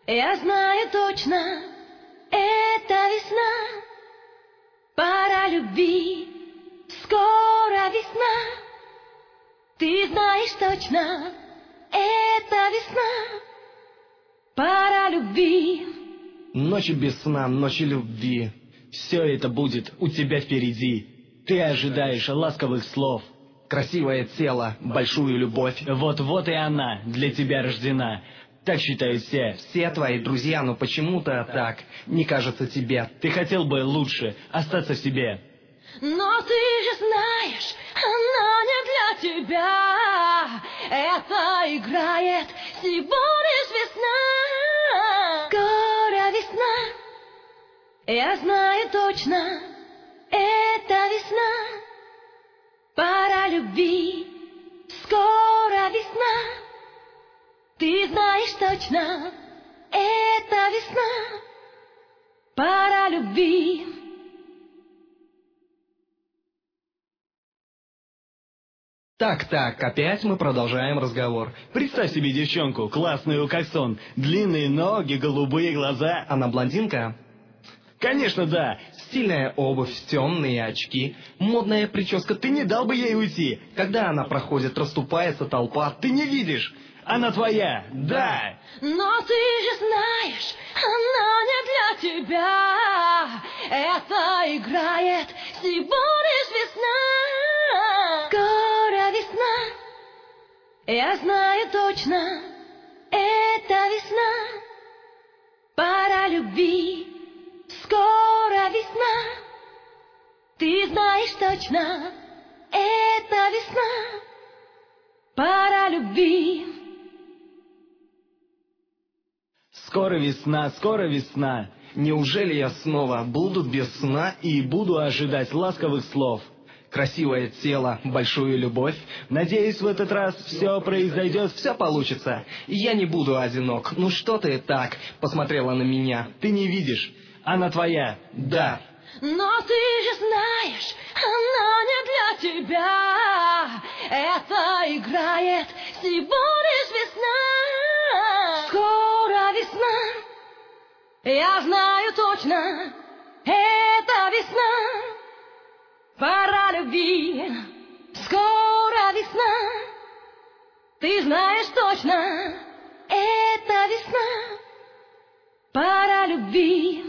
Я знаю точно, это весна, пора любви, скоро весна. Ты знаешь точно, это весна, пора любви. Ночи без сна, ночи любви. Все это будет у тебя впереди. Ты ожидаешь ласковых слов. Красивое тело, большую любовь. Вот-вот и она для тебя рождена. Так считают все. Все твои друзья, но почему-то так не кажется тебе. Ты хотел бы лучше остаться в себе. Но ты же знаешь, она не для тебя. Это играет всего лишь весна. Скоро весна. Я знаю точно, это весна. Пора любви, скоро весна. Ты знаешь точно, это весна. Пора любви. Так, опять мы продолжаем разговор. Представь себе девчонку, классную как сон, длинные ноги, голубые глаза. Она блондинка? Конечно, да. Стильная обувь, темные очки, модная прическа. Ты не дал бы ей уйти. Когда она проходит, расступается толпа, ты не видишь. Она твоя, да. Но ты же знаешь, она не для тебя. Это играет всего лишь весна. Скоро весна. Я знаю точно, это весна. Пора любви, скоро весна. Ты знаешь точно, это весна. Пора любви. Скоро весна. Неужели я снова буду без сна и буду ожидать ласковых слов? Красивое тело, большую любовь. Надеюсь, в этот раз все произойдет, все получится. И я не буду одинок. Ну что ты так посмотрела на меня? Ты не видишь. Она твоя. Да. Но ты же знаешь, она не для тебя. Это играет всего лишь весна. Скоро весна. Я знаю точно, это весна. Пора любви, скоро весна. Ты знаешь точно, это весна. Пора любви.